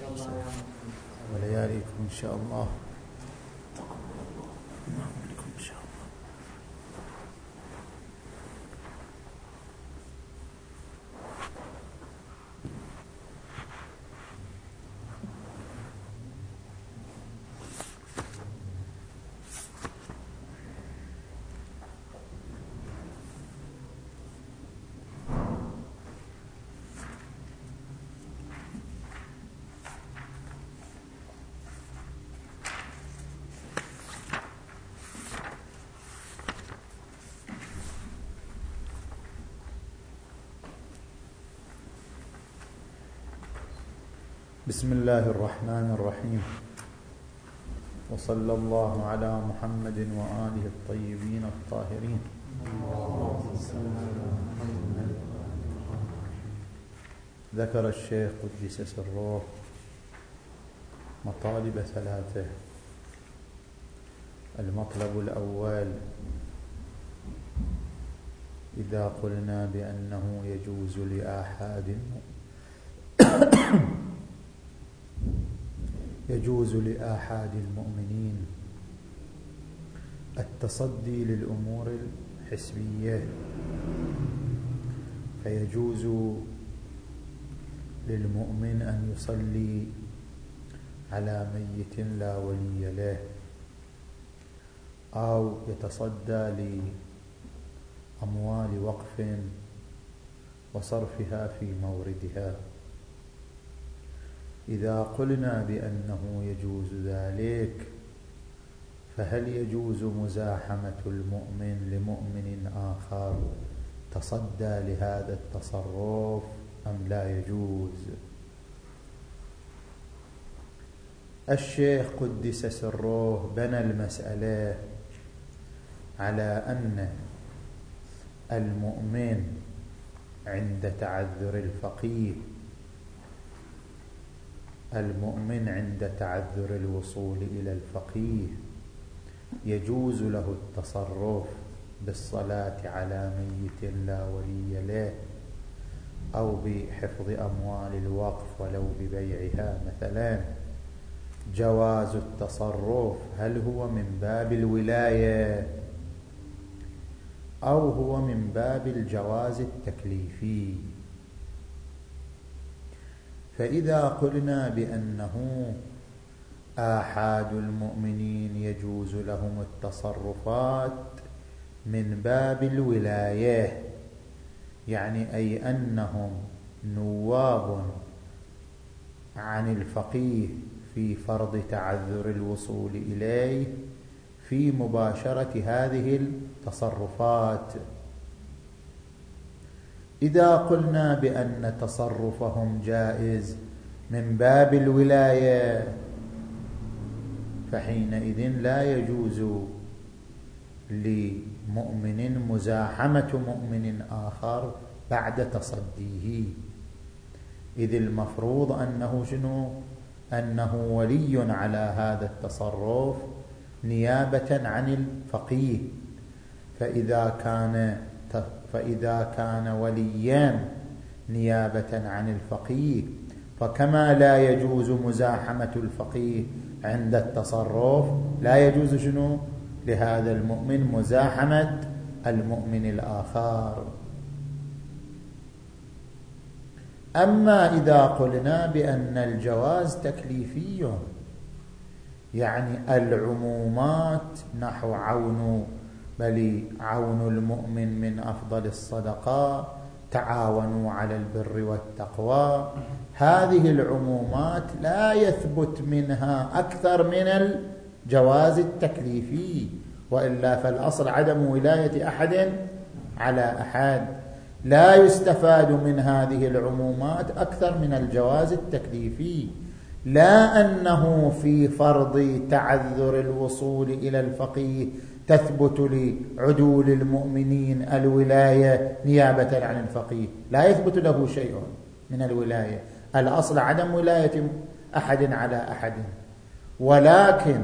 ولياليكم إن شاء الله. إن شاء الله. بسم الله الرحمن الرحيم، وصلى الله على محمد وآله الطيبين الطاهرين. ذكر الشيخ قدس سره مطالب ثلاثة. المطلب الأول: إذا قلنا بأنه يجوز لآحاد المؤمنين التصدي للأمور الحسبية، فيجوز للمؤمن أن يصلي على ميت لا ولي له، أو يتصدى لأموال وقف وصرفها في موردها. إذا قلنا بأنه يجوز ذلك، فهل يجوز مزاحمة المؤمن لمؤمن آخر تصدى لهذا التصرف أم لا يجوز؟ الشيخ قدس سره بنى المسألة على أن المؤمن عند تعذر الفقيه، المؤمن عند تعذر الوصول إلى الفقيه يجوز له التصرف بالصلاة على ميت لا ولي له، أو بحفظ أموال الوقف ولو ببيعها مثلا. جواز التصرف هل هو من باب الولاية أو هو من باب الجواز التكليفي؟ فإذا قلنا بأنه آحاد المؤمنين يجوز لهم التصرفات من باب الولاية، يعني أي أنهم نواب عن الفقيه في فرض تعذر الوصول إليه في مباشرة هذه التصرفات. إذا قلنا بأن تصرفهم جائز من باب الولاية، فحينئذ لا يجوز لمؤمن مزاحمة مؤمن آخر بعد تصديه، إذ المفروض أنه أنه ولي على هذا التصرف نيابة عن الفقيه. فإذا كان وليا نيابة عن الفقيه، فكما لا يجوز مزاحمة الفقيه عند التصرف، لا يجوز لهذا المؤمن مزاحمة المؤمن الآخر. أما إذا قلنا بأن الجواز تكليفي، يعني العمومات نحو عون المؤمن من أفضل الصدقة، تعاونوا على البر والتقوى، هذه العمومات لا يثبت منها أكثر من الجواز التكليفي، وإلا فالأصل عدم ولاية أحد على أحد. لا يستفاد من هذه العمومات أكثر من الجواز التكليفي، لا أنه في فرض تعذر الوصول إلى الفقيه تثبت لعدول المؤمنين الولاية نيابة عن الفقيه، لا يثبت له شيء من الولاية، الأصل عدم ولاية أحد على أحد، ولكن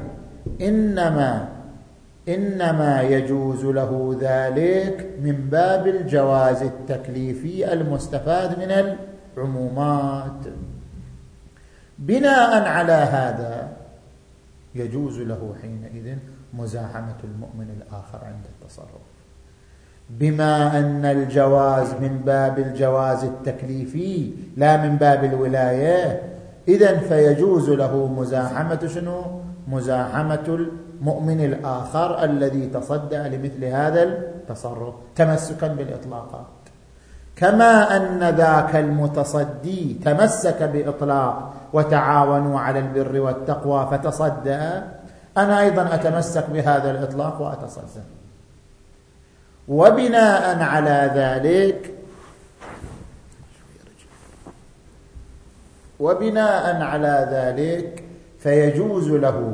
إنما يجوز له ذلك من باب الجواز التكليفي المستفاد من العمومات. بناء على هذا يجوز له حينئذ مزاحمة المؤمن الآخر عند التصرف، بما أن الجواز من باب الجواز التكليفي لا من باب الولاية، إذن فيجوز له مزاحمة شنو؟ مزاحمة المؤمن الآخر الذي تصدى لمثل هذا التصرف تمسكا بالإطلاقات، كما أن ذاك المتصدي تمسك بإطلاق وتعاونوا على البر والتقوى فتصدى، أنا أيضا أتمسك بهذا الإطلاق وأتصدى. وبناء على ذلك فيجوز له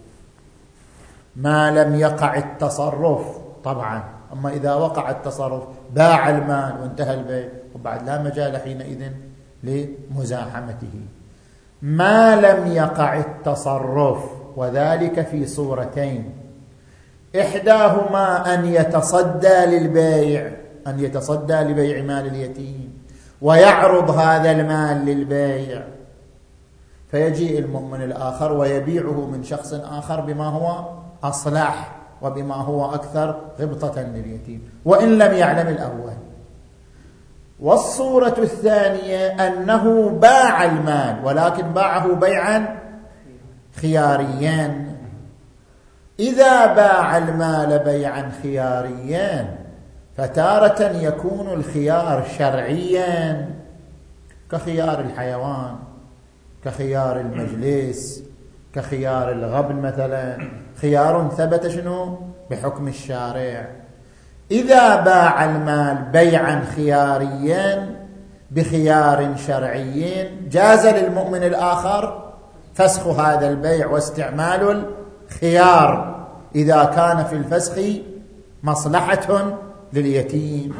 ما لم يقع التصرف طبعا. أما إذا وقع التصرف باع المال وانتهى البيع وبعد لا مجال حينئذ لمزاحمته. ما لم يقع التصرف وذلك في صورتين، إحداهما أن يتصدى للبيع، أن يتصدى لبيع مال اليتيم ويعرض هذا المال للبيع، فيجيء المؤمن الآخر ويبيعه من شخص آخر بما هو أصلح وبما هو أكثر غبطة لليتيم وإن لم يعلم الأول. والصورة الثانية أنه باع المال ولكن باعه بيعا خياريا. إذا باع المال بيعا خياريا فتارة يكون الخيار شرعيا كخيار الحيوان، كخيار المجلس، كخيار الغبن مثلا، خيار ثبت شنو بحكم الشارع. إذا باع المال بيعا خياريا بخيار شرعي جاز للمؤمن الآخر فسخ هذا البيع واستعمال الخيار إذا كان في الفسخ مصلحة لليتيم.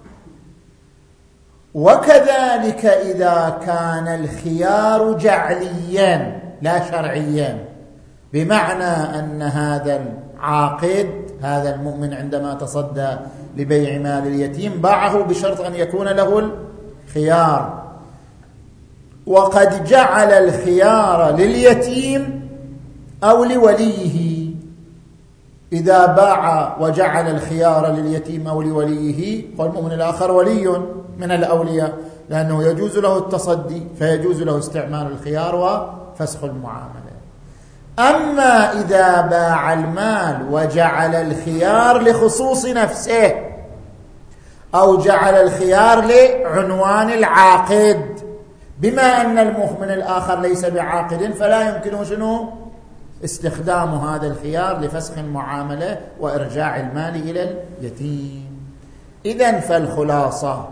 وكذلك إذا كان الخيار جعليا لا شرعيا، بمعنى أن هذا العاقد هذا المؤمن عندما تصدى لبيع مال اليتيم باعه بشرط أن يكون له الخيار، وقد جعل الخيار لليتيم أو لوليه. إذا باع وجعل الخيار لليتيم أو لوليه والمؤمن الآخر ولي من الأولياء، لأنه يجوز له التصدي فيجوز له استعمال الخيار وفسخ المعاملة. أما إذا باع المال وجعل الخيار لخصوص نفسه أو جعل الخيار لعنوان العاقد، بما أن المؤمن الآخر ليس بعاقد فلا يمكنه شنو استخدام هذا الخيار لفسخ المعاملة وإرجاع المال إلى اليتيم. إذن فالخلاصة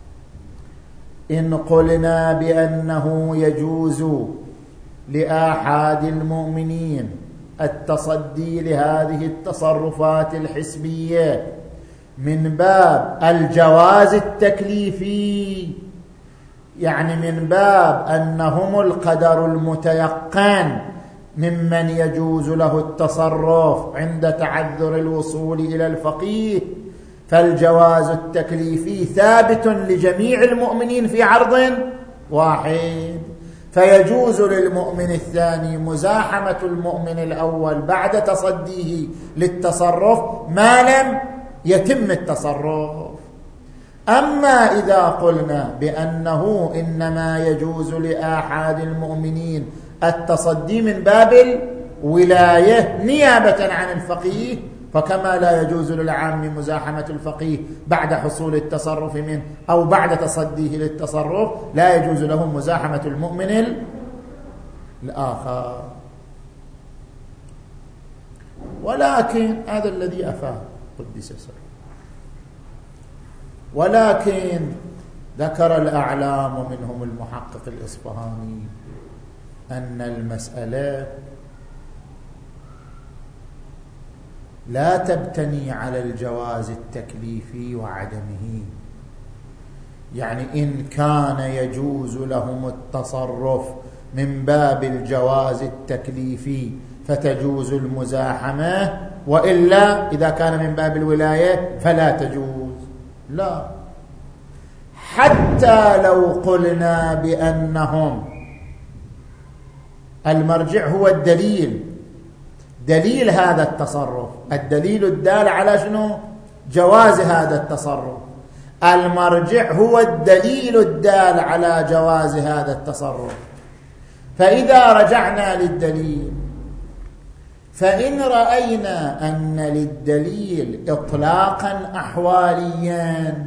إن قلنا بأنه يجوز لآحاد المؤمنين التصدي لهذه التصرفات الحسبية من باب الجواز التكليفي، يعني من باب أنهم القدر المتيقن ممن يجوز له التصرف عند تعذر الوصول إلى الفقيه، فالجواز التكليفي ثابت لجميع المؤمنين في عرض واحد، فيجوز للمؤمن الثاني مزاحمة المؤمن الأول بعد تصديه للتصرف ما لم يتم التصرف. أما إذا قلنا بأنه إنما يجوز لآحاد المؤمنين التصدي من باب الولاية نيابة عن الفقيه، فكما لا يجوز للعام مزاحمة الفقيه بعد حصول التصرف منه أو بعد تصديه للتصرف، لا يجوز له مزاحمة المؤمن الآخر. ولكن هذا الذي أفاد قدس سره، ولكن ذكر الأعلام ومنهم المحقق الإصفهاني أن المسألة لا تبتني على الجواز التكليفي وعدمه، يعني إن كان يجوز لهم التصرف من باب الجواز التكليفي فتجوز المزاحمة، وإلا إذا كان من باب الولاية فلا تجوز. لا، حتى لو قلنا بأنهم المرجع هو الدليل، دليل هذا التصرف، الدليل الدال على شنو؟ جواز هذا التصرف. المرجع هو الدليل الدال على جواز هذا التصرف. فإذا رجعنا للدليل، فإن رأينا أن للدليل إطلاقا أحواليا،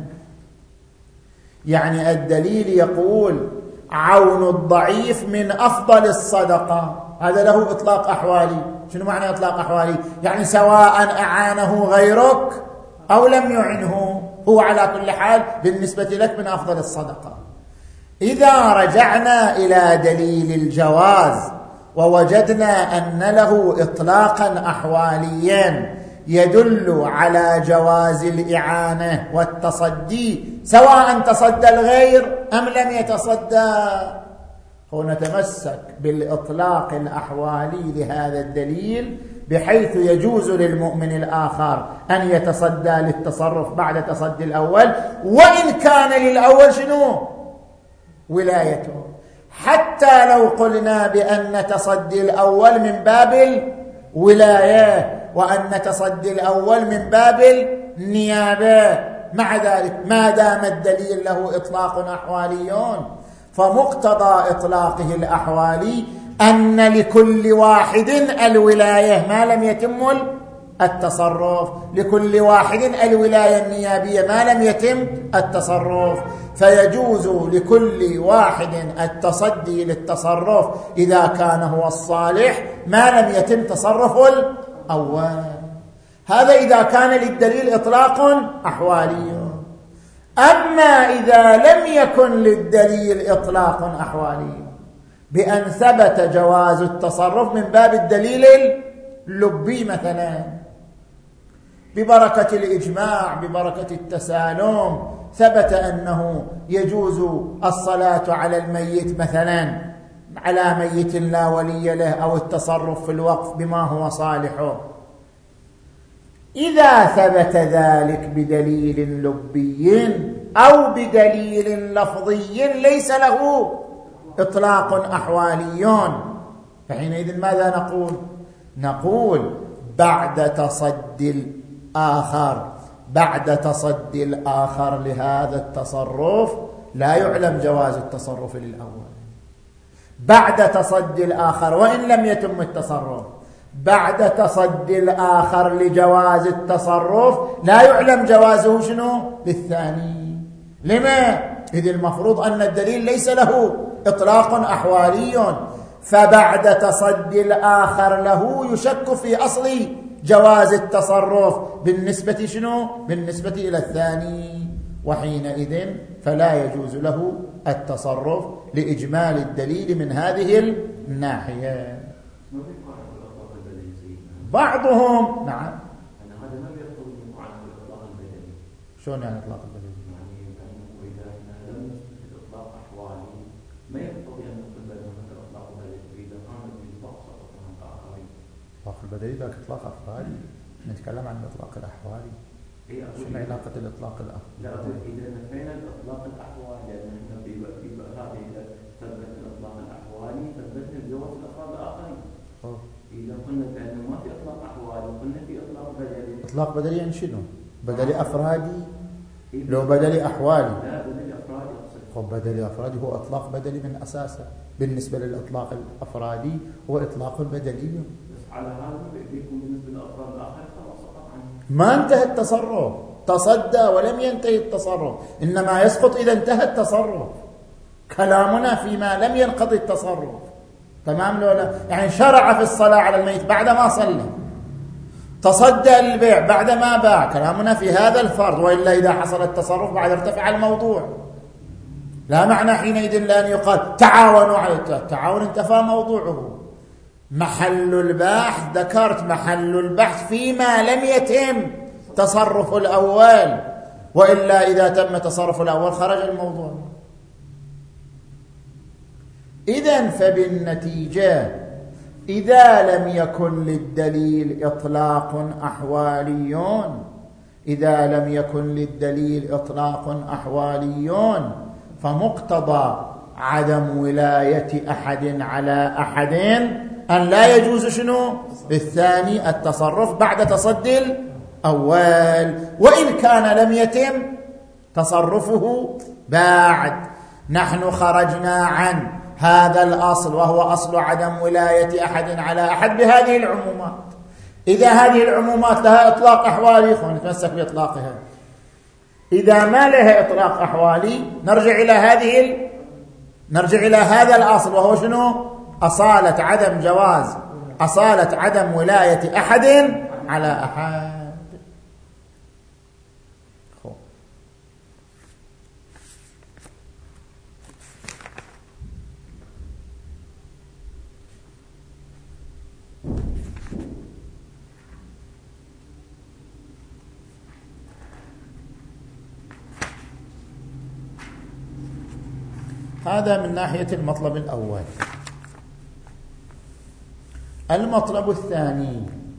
يعني الدليل يقول عون الضعيف من أفضل الصدقة، هذا له إطلاق أحوالي. شنو معنى إطلاق أحوالي؟ يعني سواء أعانه غيرك أو لم يعنه، هو على كل حال بالنسبة لك من أفضل الصدقة. إذا رجعنا إلى دليل الجواز ووجدنا أن له إطلاقا أحواليا يدل على جواز الإعانة والتصدي سواء تصدى الغير أم لم يتصدى، ونتمسك بالإطلاق الأحوالي لهذا الدليل، بحيث يجوز للمؤمن الآخر أن يتصدى للتصرف بعد تصدي الأول، وإن كان للأول شنو؟ ولايته. حتى لو قلنا بأن تصدي الأول من باب الولاية وأن تصدي الأول من باب النيابة، مع ذلك ما دام الدليل له إطلاق أحوالي، فمقتضى إطلاقه الأحوالي أن لكل واحد الولاية ما لم يتم التصرف، لكل واحد الولاية النيابية ما لم يتم التصرف، فيجوز لكل واحد التصدي للتصرف إذا كان هو الصالح ما لم يتم تصرف الأول. هذا إذا كان للدليل إطلاق أحوالي. أما إذا لم يكن للدليل إطلاق أحوالي، بأن ثبت جواز التصرف من باب الدليل اللبي مثلا، ببركة الإجماع، ببركة التسالم، ثبت أنه يجوز الصلاة على الميت مثلا، على ميت لا ولي له، أو التصرف في الوقف بما هو صالحه. إذا ثبت ذلك بدليل لبي أو بدليل لفظي ليس له إطلاق أحوالي، فحينئذ ماذا نقول؟ نقول بعد تصدي الآخر لهذا التصرف لا يعلم جواز التصرف للأول. بعد تصدي الآخر وإن لم يتم التصرف، بعد تصدي الآخر لجواز التصرف لا يعلم جوازه شنو؟ للثاني. لما؟ إذ المفروض أن الدليل ليس له إطلاق أحوالي، فبعد تصدي الآخر له يشك في أصل جواز التصرف بالنسبة شنو؟ بالنسبة إلى الثاني، وحينئذ فلا يجوز له التصرف لإجمال الدليل من هذه الناحية. بعضهم نعم. هذا ما يقتضي معنى الإطلاق البدني. شلون يعني إطلاق البدني؟ يعني إذا لم نثبت إطلاق أحوالي ما يقتضي أن نقول مثلا إطلاق بدني، إذا كان الإطلاق سقط عن آخرين. إطلاق البدني ذاك إطلاق أفعالي، نتكلم عن الإطلاق الأحوالي. شنو علاقة الإطلاق الأحوالي؟ لا أقول إذا نفينا الإطلاق الأحوالي، لأن احنا في هذه إذا ثبت الإطلاق الأحوالي ثبتنا الجواز الأفراد الآخرين. إذا قلنا بأنه ما في إطلاق أحوالي وقلنا في إطلاق بدلي. إطلاق بدلي يعني شنو؟ بدلي أفرادي؟ لو بدلي أحوالي؟ لا، بدلي أفرادي أقصد. خب بدلي أفرادي هو إطلاق بدلي من أساسه، بالنسبة للإطلاق الأفرادي هو إطلاق بدلي. بس على هذا بيكون بالنسبة للأفراد الآخرين خلاص سقط عنه. ما انتهى التصرف، تصدى ولم ينتهي التصرف، إنما يسقط إذا انتهى التصرف. كلامنا فيما لم ينقضي التصرف، تمام لو لا؟ يعني شرع في الصلاة على الميت بعد ما صلى، تصدى للبيع بعد ما باع، كلامنا في هذا الفرض. وإلا إذا حصل التصرف بعد ارتفع الموضوع، لا معنى حينئذ لأن يقال تعاونوا على التعاون، انتفى موضوعه. محل البحث، ذكرت محل البحث فيما لم يتم تصرف الأول، وإلا إذا تم تصرف الأول خرج الموضوع. إذن فبالنتيجة إذا لم يكن للدليل إطلاق أحوالي، إذا لم يكن للدليل إطلاق أحوالي، فمقتضى عدم ولاية أحد على أحد أن لا يجوز شنو؟ الثاني التصرف بعد تصدي الأول، وإن كان لم يتم تصرفه بعد. نحن خرجنا عن هذا الأصل وهو أصل عدم ولاية أحد على أحد بهذه العمومات. إذا هذه العمومات لها إطلاق أحوالي نتمسك بإطلاقها، إذا ما لها إطلاق أحوالي نرجع إلى هذا الأصل وهو شنو؟ أصالة عدم ولاية أحد على أحد. هذا من ناحية المطلب الأول. المطلب الثاني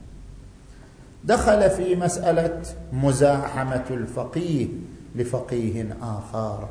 دخل في مسألة مزاحمة الفقيه لفقيه آخر.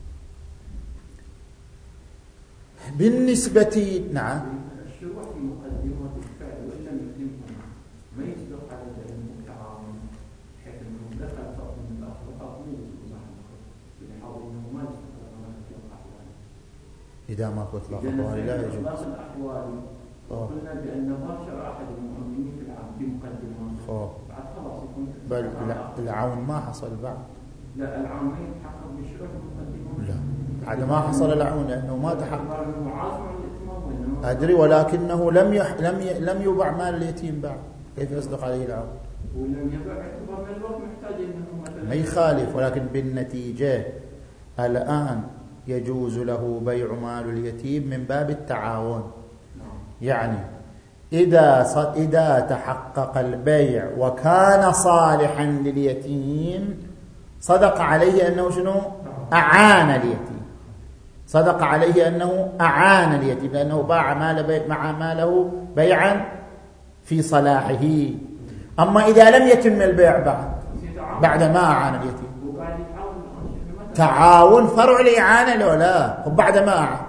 بالنسبة نعم الشروع في مقدمة الفعل وإن لم يتم ما يسبق على العلم التعاون، حيث أنه دخل فرق من الأخلاق من المزاحمة بحاول أنه ما يسبق على الأحوال. إذا ما إطلاق أحوالي لا يجوز. إطلاق الأحوال قلنا بأن باشر أحد المؤمنين في العام في مقدمة بعد خلاص يكون بل العون ما حصل بعد. لا العون ما يتحقق بالشروع في المقدمة. لا بعد ما حصل العون لأنه ما تحقق. أدري ولكنه لم يبع مال اليتيم بعد، كيف يصدق عليه العون؟ ولم يبع اعتبار من الوقت محتاج انه مثلا ما يخالف، ولكن بالنتيجة الآن يجوز له بيع مال اليتيم من باب التعاون. يعني إذا تحقق البيع وكان صالحا لليتيم صدق عليه أنه شنو؟ أعان اليتيم. صدق عليه أنه أعان اليتيم لأنه باع ماله بيعا في صلاحه. أما إذا لم يتم البيع بعد ما أعان اليتيم تعاون فرع الإعانة لو لا وبعد ما أعان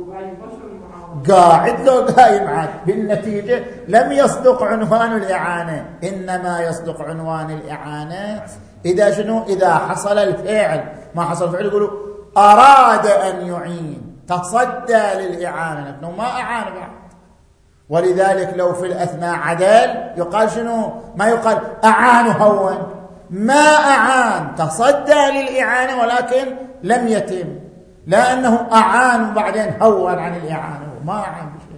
قاعد لو قايم عاد. بالنتيجة لم يصدق عنوان الإعانة، إنما يصدق عنوان الإعانة إذا شنو؟ إذا حصل الفعل. ما حصل الفعل يقولوا أراد أن يعين، تصدى للإعانة لكنه ما أعان بعد. ولذلك لو في الأثناء عدل يقال شنو؟ ما يقال أعان هون، ما أعان، تصدى للإعانة ولكن لم يتم، لا أنه أعان وبعدين هون عن الإعانة، ما أعان بشيء.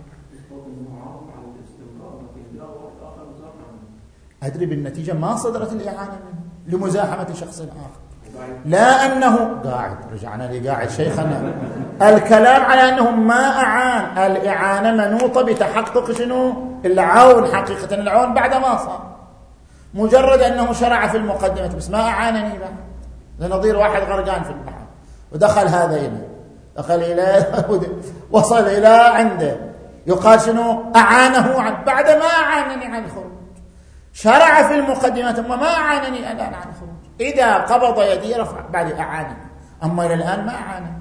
أدري بالنتيجة ما صدرت الإعانة منه لمزاحمة شخص آخر، لا أنه قاعد. رجعنا لقاعد شيخنا، الكلام على أنه ما أعان. الإعانة منوطة بتحقق شنو؟ العون. حقيقة العون بعد ما صار، مجرد أنه شرع في المقدمة بس ما أعانني بعد. لنظير واحد غرقان في البحر ودخل هذا إليه، دخل إليه وصل إلى عنده، يقال شنو؟ أعانه بعد ما أعانني عن الخروج. شرع في المقدمة ثم ما أعانني الآن عن الخروج. إذا قبض يدي رفع بعد أعانني، أما إلى الآن ما أعانني.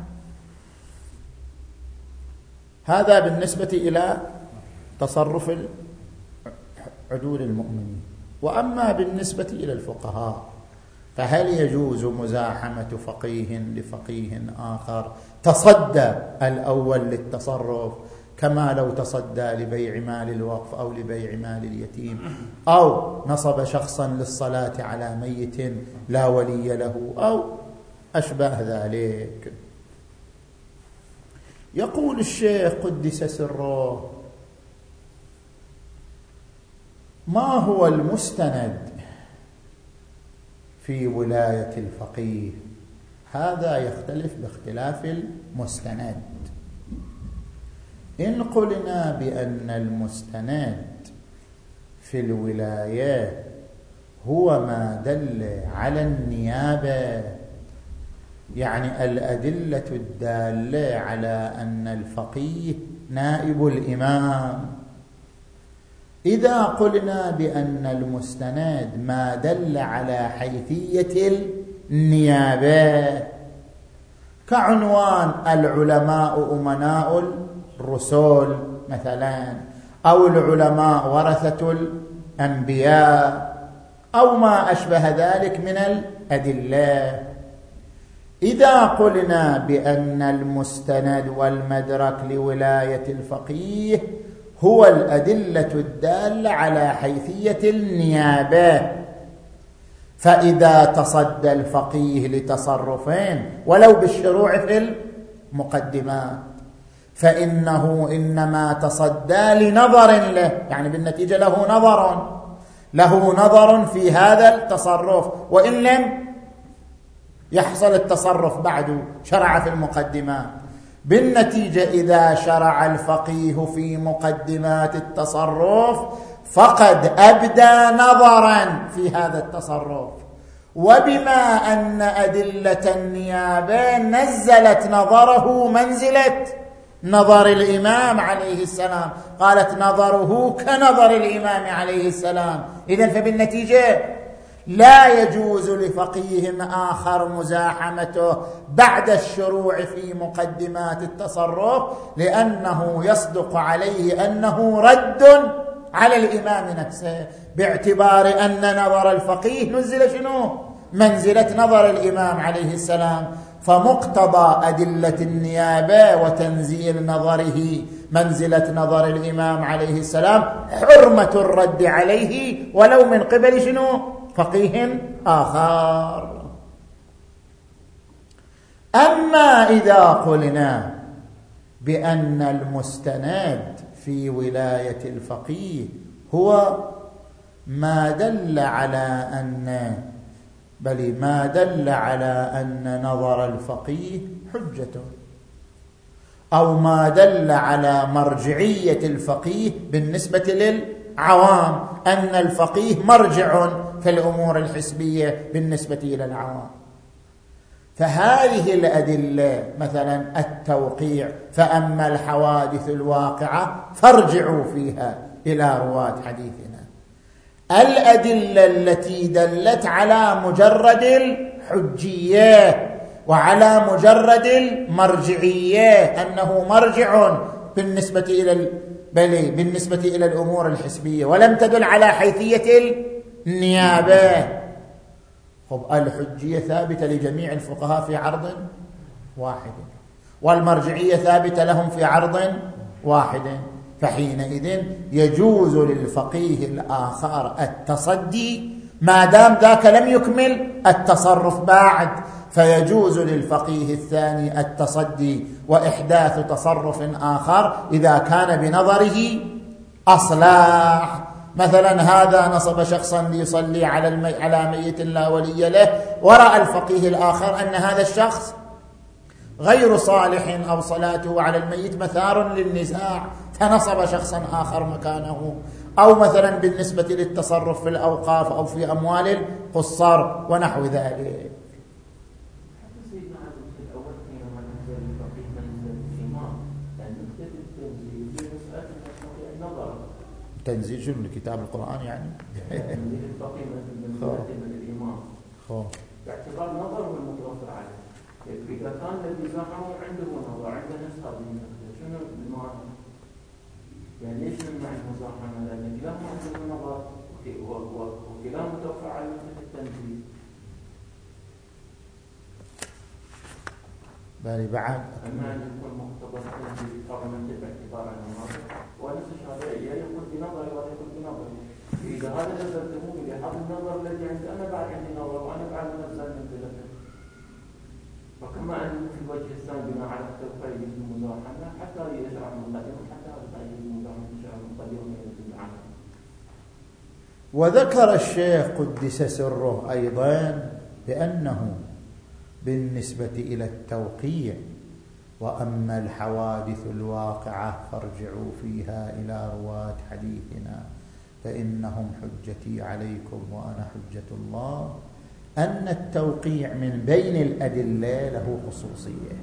هذا بالنسبة إلى تصرف عدول المؤمنين. وأما بالنسبة إلى الفقهاء فهل يجوز مزاحمة فقيه لفقيه آخر تصدى الأول للتصرف كما لو تصدى لبيع مال الوقف أو لبيع مال اليتيم أو نصب شخصا للصلاة على ميت لا ولي له أو أشبه ذلك؟ يقول الشيخ قدس سره: ما هو المستند في ولاية الفقيه؟ هذا يختلف باختلاف المستند. إن قلنا بأن المستند في الولاية هو ما دل على النيابة، يعني الأدلة الدالة على أن الفقيه نائب الإمام. إذا قلنا بأن المستند ما دل على حيثية النيابة كعنوان العلماء أمناء الرسل مثلا، أو العلماء ورثة الأنبياء، أو ما أشبه ذلك من الأدلة. إذا قلنا بأن المستند والمدرك لولاية الفقيه هو الأدلة الدالة على حيثية النيابة، فإذا تصدى الفقيه لتصرفين ولو بالشروع في المقدمات فإنه إنما تصدى لنظر له، يعني بالنتيجة له نظر في هذا التصرف، وإن لم يحصل التصرف بعد شرع في المقدمات. بالنتيجة إذا شرع الفقيه في مقدمات التصرف فقد أبدى نظرا في هذا التصرف، وبما أن أدلة النيابة نزلت نظره منزلة نظر الإمام عليه السلام، قالت نظره كنظر الإمام عليه السلام، إذن فبالنتيجة لا يجوز لفقيه آخر مزاحمته بعد الشروع في مقدمات التصرف، لأنه يصدق عليه أنه رد على الإمام نفسه، باعتبار أن نظر الفقيه نزل منزلة نظر الإمام عليه السلام. فمقتضى أدلة النيابة وتنزيل نظره منزلة نظر الإمام عليه السلام حرمة الرد عليه ولو من قبل فقيه آخر. أما إذا قلنا بأن المستند في ولاية الفقيه هو ما دل على أن نظر الفقيه حجة، أو ما دل على مرجعية الفقيه بالنسبة للعوام، أن الفقيه مرجع في الأمور الحسبية بالنسبة إلى العوام، فهذه الأدلة مثلا التوقيع، فأما الحوادث الواقعة فارجعوا فيها إلى رواة حديثنا. الأدلة التي دلت على مجرد الحجية وعلى مجرد المرجعية، أنه مرجع بالنسبة إلى الأمور الحسبية، ولم تدل على حيثية النيابة. الحجية ثابتة لجميع الفقهاء في عرض واحد، والمرجعية ثابتة لهم في عرض واحد، فحينئذ يجوز للفقيه الآخر التصدي ما دام ذاك لم يكمل التصرف بعد، فيجوز للفقيه الثاني التصدي وإحداث تصرف آخر إذا كان بنظره أصلاح. مثلا هذا نصب شخصا ليصلي على ميت لا ولي له، ورأى الفقيه الآخر أن هذا الشخص غير صالح أو صلاته على الميت مثار للنزاع، فنصب شخصا آخر مكانه. أو مثلا بالنسبة للتصرف في الأوقاف أو في أموال القصار ونحو ذلك. تنزيل شنو؟ كتاب القرآن يعني؟ تنزيل الفقيه من الإمام باعتبار نظره المتوفر عليه. إذا كان الذي زاحمه عنده نظر، عنده نسخة من شنو المعنى؟ يعني ليش نمنع المزاحمة؟ لأن كلاهما عنده نظر وكلاهما متوفر على التنزيل. بالي بعد أما أن يكون مقتضى التنزيل طبعا باعتبار النظر، ونفس الشافعية يقول بنظري ولا يقول بنظري. إذا هذا نزلته بهذا النظر الذي عندي أنا بعد عندي نظر وأنا بعد نزل من ثلاثة. وكما أن في الوجه الثاني بما على التوقيت المزاحمة حتى يشرع المقدمة، حتى هذا المزاحمة يشرع المقدمة يتبعها. وذكر الشيخ قدس سره أيضا بأنه بالنسبة إلى التوقيع وأما الحوادث الواقعة فارجعوا فيها إلى رواة حديثنا فإنهم حجتي عليكم وأنا حجة الله، أن التوقيع من بين الأدلة له خصوصية،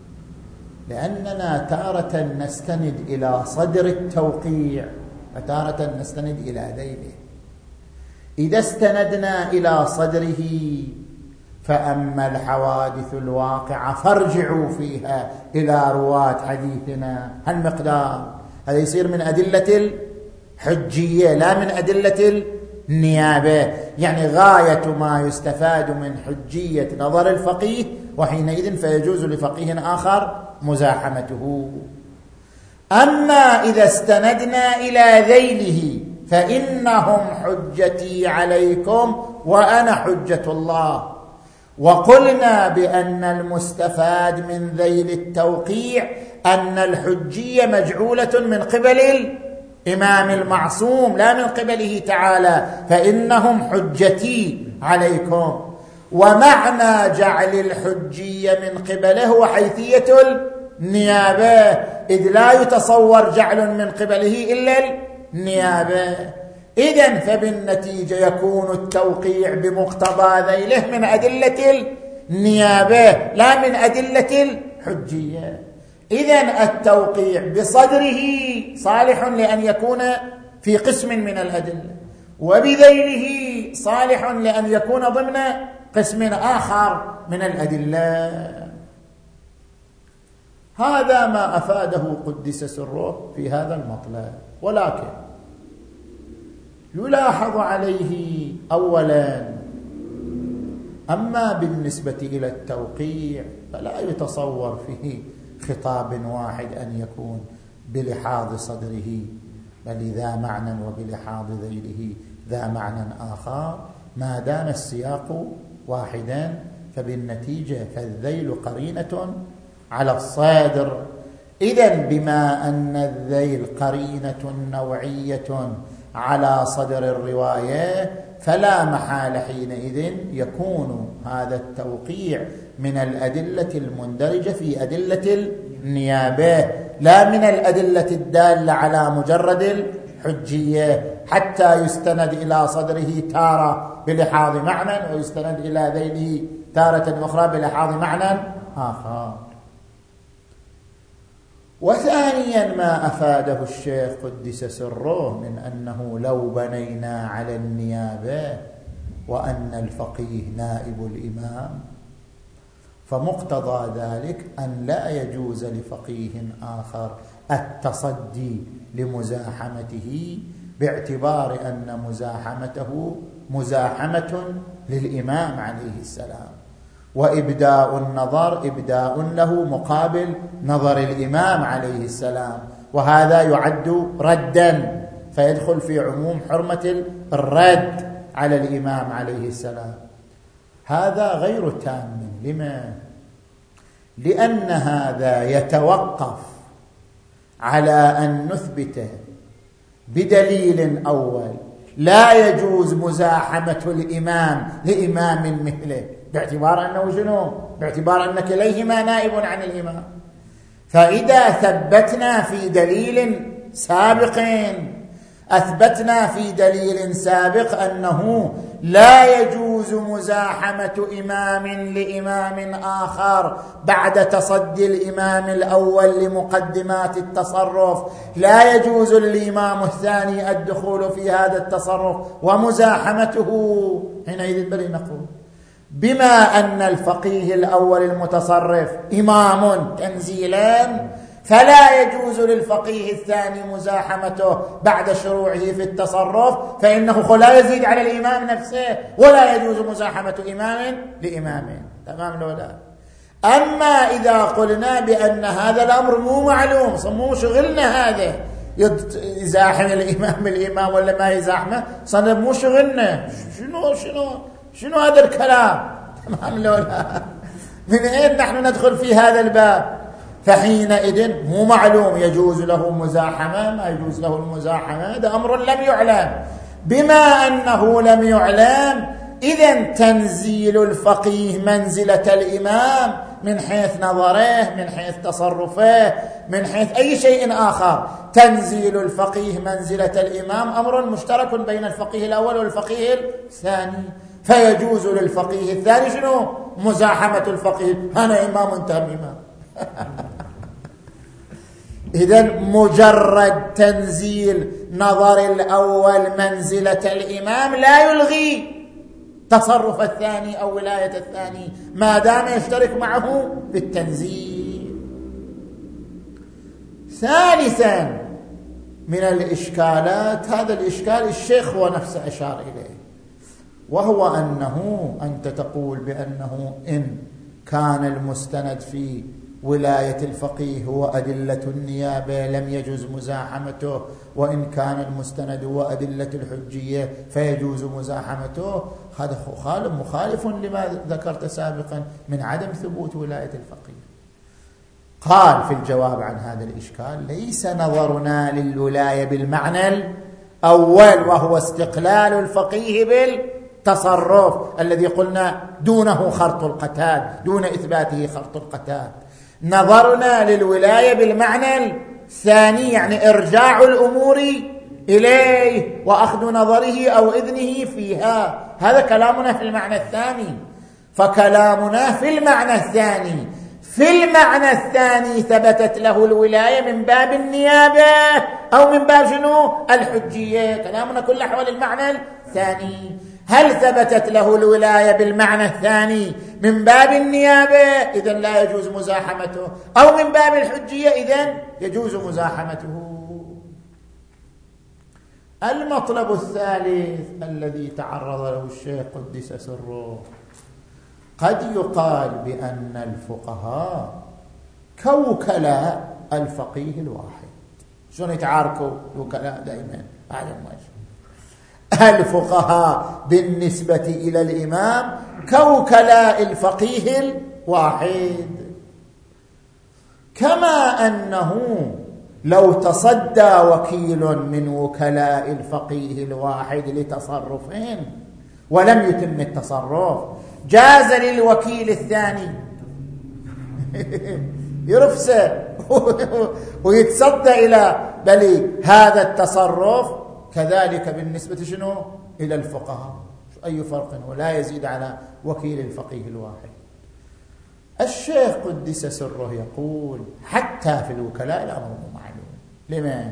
لأننا تارة نستند إلى صدر التوقيع وتارة نستند إلى ذيله. إذا استندنا إلى صدره فأما الحوادث الواقعة فارجعوا فيها إلى رواة حديثنا. هالمقدار هذا يصير من أدلة الحجية لا من أدلة النيابة، يعني غاية ما يستفاد من حجية نظر الفقيه، وحينئذ فيجوز لفقيه آخر مزاحمته. أما إذا استندنا إلى ذيله فإنهم حجتي عليكم وأنا حجة الله، وقلنا بأن المستفاد من ذيل التوقيع أن الحجية مجعولة من قبل الإمام المعصوم لا من قبله تعالى، فإنهم حجتي عليكم. ومعنى جعل الحجية من قبله هو حيثية النيابة، إذ لا يتصور جعل من قبله إلا النيابة. إذن فبالنتيجة يكون التوقيع بمقتضى ذيله من أدلة النيابة لا من أدلة الحجية. إذن التوقيع بصدره صالح لأن يكون في قسم من الأدلة، وبذيله صالح لأن يكون ضمن قسم آخر من الأدلة. هذا ما أفاده قدس سره في هذا المطلب. ولكن يلاحظ عليه أولا أما بالنسبة إلى التوقيع فلا يتصور فيه خطاب واحد أن يكون بلحاظ صدره، بل ذا معنى وبلحاظ ذيله ذا معنى آخر. ما دام السياق واحدا فبالنتيجة فالذيل قرينة على الصادر. إذن بما أن الذيل قرينة نوعية على صدر الرواية فلا محال حينئذ يكون هذا التوقيع من الأدلة المندرجة في أدلة النيابة لا من الأدلة الدالة على مجرد الحجية، حتى يستند إلى صدره تارة بلحاظ معنى ويستند إلى ذيله تارة أخرى بلحاظ معنى آخر. وثانيا ما أفاده الشيخ قدس سره من أنه لو بنينا على النيابة وأن الفقيه نائب الإمام فمقتضى ذلك أن لا يجوز لفقيه آخر التصدي لمزاحمته، باعتبار أن مزاحمته مزاحمة للإمام عليه السلام، وإبداء النظر إبداء له مقابل نظر الإمام عليه السلام، وهذا يعد ردا فيدخل في عموم حرمة الرد على الإمام عليه السلام. هذا غير تام. لما؟ لأن هذا يتوقف على أن نثبت بدليل أول لا يجوز مزاحمة الإمام لإمام مثله، باعتبار أنه شنو؟ باعتبار أن كليهما نائب عن الإمام. فإذا ثبتنا في دليل سابق أثبتنا في دليل سابق أنه لا يجوز مزاحمة إمام لإمام آخر بعد تصدي الإمام الأول لمقدمات التصرف، لا يجوز للإمام الثاني الدخول في هذا التصرف ومزاحمته. حينئذ بل نقول بما أن الفقيه الأول المتصرف إمام تنزيلا فلا يجوز للفقيه الثاني مزاحمته بعد شروعه في التصرف، فإنه لا يزيد على الإمام نفسه، ولا يجوز مزاحمة إمام لإمام. تمام لو لا؟ أما إذا قلنا بأن هذا الأمر مو معلوم، مو شغلنا هذا يزاحم الإمام ولا ما يزاحمه، صنب مو شغلنا. شنو هذا الكلام؟ تمام لو لا؟ من أين نحن ندخل في هذا الباب؟ فحينئذ مو معلوم يجوز له مزاحمة ما يجوز له المزاحمة، هذا أمر لم يعلم. بما أنه لم يعلم إذن تنزيل الفقيه منزلة الإمام من حيث نظره، من حيث تصرفه، من حيث أي شيء آخر. تنزيل الفقيه منزلة الإمام أمر مشترك بين الفقيه الأول والفقيه الثاني، فيجوز للفقيه الثاني شنو؟ مزاحمة الفقيه. أنا إمام وأنت إمام. إذن مجرد تنزيل نظر الأول منزلة الإمام لا يلغي تصرف الثاني أو ولاية الثاني ما دام يشترك معه في التنزيل. ثالثا من الإشكالات، هذا الإشكال الشيخ هو نفسه أشار إليه، وهو أنه أنت تقول بأنه إن كان المستند في ولاية الفقيه هو أدلة النيابة لم يجوز مزاحمته، وإن كان المستند هو أدلة الحجية فيجوز مزاحمته. هذا مخالف لما ذكرت سابقا من عدم ثبوت ولاية الفقيه. قال في الجواب عن هذا الإشكال: ليس نظرنا للولاية بالمعنى الأول وهو استقلال الفقيه بالتصرف الذي قلنا دونه خرط القتاد، دون إثباته خرط القتاد. نظرنا للولاية بالمعنى الثاني، يعني إرجاع الأمور إليه وأخذ نظره أو إذنه فيها. هذا كلامنا في المعنى الثاني. فكلامنا في المعنى الثاني، في المعنى الثاني ثبتت له الولاية من باب النيابة أو من باب شنو؟ الحجية. كلامنا كله حول المعنى الثاني. هل ثبتت له الولاية بالمعنى الثاني من باب النيابة إذن لا يجوز مزاحمته، أو من باب الحجية إذن يجوز مزاحمته. المطلب الثالث الذي تعرض له الشيخ قدس سره: قد يقال بأن الفقهاء كوكلاء الفقيه الواحد. شلون يتعاركوا الوكلاء دائما؟ الفقهاء بالنسبة إلى الإمام كوكلاء الفقيه الواحد، كما أنه لو تصدى وكيل من وكلاء الفقيه الواحد لتصرفين ولم يتم التصرف جاز للوكيل الثاني يرفسه ويتصدى إلى بل هذا التصرف. كذلك بالنسبة شنو؟ إلى الفقهاء أي فرق؟ ولا يزيد على وكيل الفقيه الواحد. الشيخ قدس سره يقول: حتى في الوكلاء الأمر معلوم. لما؟